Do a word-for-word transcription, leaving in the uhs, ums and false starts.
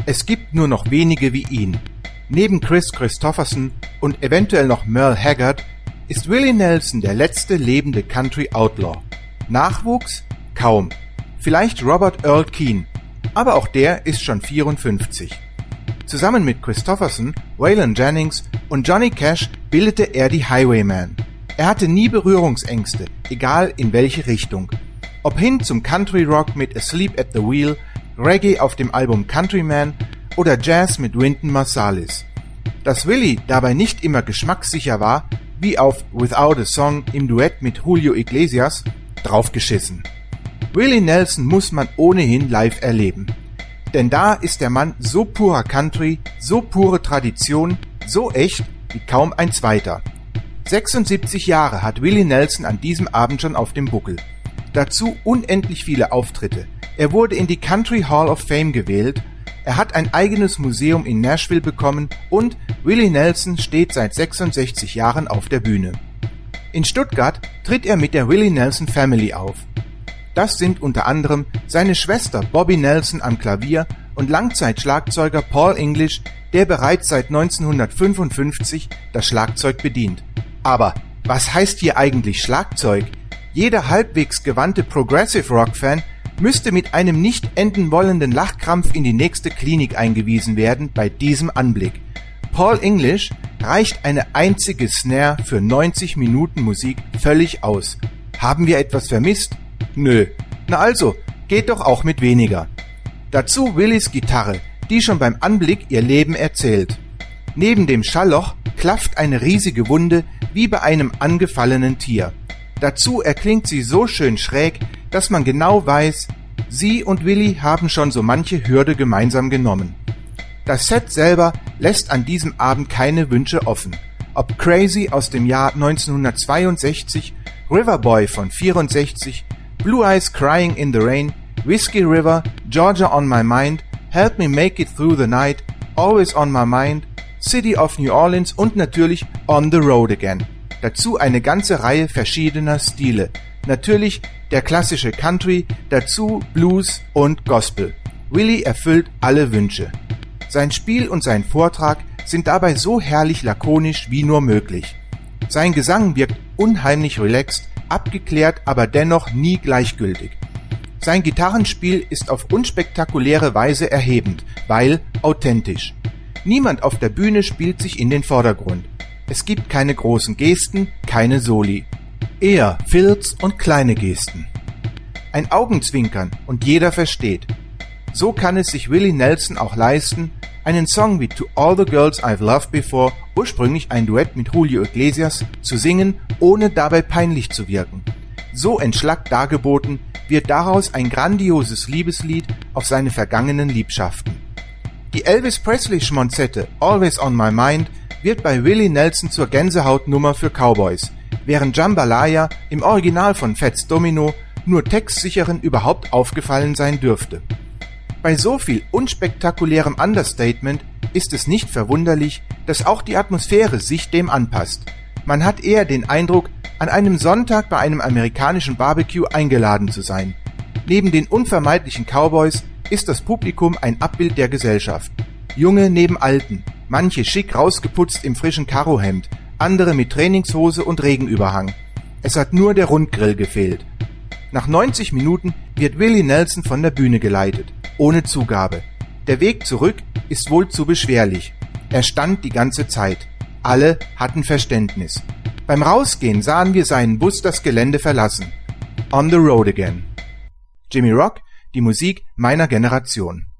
Es gibt nur noch wenige wie ihn. Neben Kris Kristofferson und eventuell noch Merle Haggard ist Willie Nelson der letzte lebende Country Outlaw. Nachwuchs? Kaum. Vielleicht Robert Earl Keen, aber auch der ist schon vierundfünfzig. Zusammen mit Kristofferson, Waylon Jennings und Johnny Cash bildete er die Highwaymen. Er hatte nie Berührungsängste, egal in welche Richtung. Ob hin zum Country Rock mit Asleep at the Wheel, Reggae auf dem Album Countryman oder Jazz mit Wynton Marsalis. Dass Willie dabei nicht immer geschmackssicher war, wie auf Without a Song im Duett mit Julio Iglesias, draufgeschissen. Willie Nelson muss man ohnehin live erleben. Denn da ist der Mann so purer Country, so pure Tradition, so echt wie kaum ein zweiter. sechsundsiebzig Jahre hat Willie Nelson an diesem Abend schon auf dem Buckel. Dazu unendlich viele Auftritte. Er wurde in die Country Hall of Fame gewählt, er hat ein eigenes Museum in Nashville bekommen und Willie Nelson steht seit sechsundsechzig Jahren auf der Bühne. In Stuttgart tritt er mit der Willie Nelson Family auf. Das sind unter anderem seine Schwester Bobby Nelson am Klavier und Langzeitschlagzeuger Paul English, der bereits seit neunzehnhundertfünfundfünfzig das Schlagzeug bedient. Aber was heißt hier eigentlich Schlagzeug? Jeder halbwegs gewandte Progressive Rock-Fan müsste mit einem nicht enden wollenden Lachkrampf in die nächste Klinik eingewiesen werden bei diesem Anblick. Paul English reicht eine einzige Snare für neunzig Minuten Musik völlig aus. Haben wir etwas vermisst? Nö. Na also, geht doch auch mit weniger. Dazu Willies Gitarre, die schon beim Anblick ihr Leben erzählt. Neben dem Schallloch klafft eine riesige Wunde wie bei einem angefallenen Tier. Dazu erklingt sie so schön schräg, dass man genau weiß, sie und Willie haben schon so manche Hürde gemeinsam genommen. Das Set selber lässt an diesem Abend keine Wünsche offen. Ob Crazy aus dem Jahr neunzehnhundertzweiundsechzig, Riverboy von vierundsechzig, Blue Eyes Crying in the Rain, Whiskey River, Georgia on My Mind, Help Me Make It Through the Night, Always on My Mind, City of New Orleans und natürlich On the Road Again. Dazu eine ganze Reihe verschiedener Stile. Natürlich der klassische Country, dazu Blues und Gospel. Willie erfüllt alle Wünsche. Sein Spiel und sein Vortrag sind dabei so herrlich lakonisch wie nur möglich. Sein Gesang wirkt unheimlich relaxed, abgeklärt, aber dennoch nie gleichgültig. Sein Gitarrenspiel ist auf unspektakuläre Weise erhebend, weil authentisch. Niemand auf der Bühne spielt sich in den Vordergrund. Es gibt keine großen Gesten, keine Soli. Eher Filz und kleine Gesten. Ein Augenzwinkern und jeder versteht. So kann es sich Willie Nelson auch leisten, einen Song wie To All the Girls I've Loved Before, ursprünglich ein Duett mit Julio Iglesias, zu singen, ohne dabei peinlich zu wirken. So entschlackt dargeboten, wird daraus ein grandioses Liebeslied auf seine vergangenen Liebschaften. Die Elvis Presley-Schmonzette Always on My Mind wird bei Willie Nelson zur Gänsehautnummer für Cowboys, während Jambalaya im Original von Fats Domino nur Textsicheren überhaupt aufgefallen sein dürfte. Bei so viel unspektakulärem Understatement ist es nicht verwunderlich, dass auch die Atmosphäre sich dem anpasst. Man hat eher den Eindruck, an einem Sonntag bei einem amerikanischen Barbecue eingeladen zu sein. Neben den unvermeidlichen Cowboys ist das Publikum ein Abbild der Gesellschaft. Junge neben Alten, manche schick rausgeputzt im frischen Karohemd, andere mit Trainingshose und Regenüberhang. Es hat nur der Rundgrill gefehlt. Nach neunzig Minuten wird Willie Nelson von der Bühne geleitet, ohne Zugabe. Der Weg zurück ist wohl zu beschwerlich. Er stand die ganze Zeit. Alle hatten Verständnis. Beim Rausgehen sahen wir seinen Bus das Gelände verlassen. On the road again. Jimmy Rock, die Musik meiner Generation.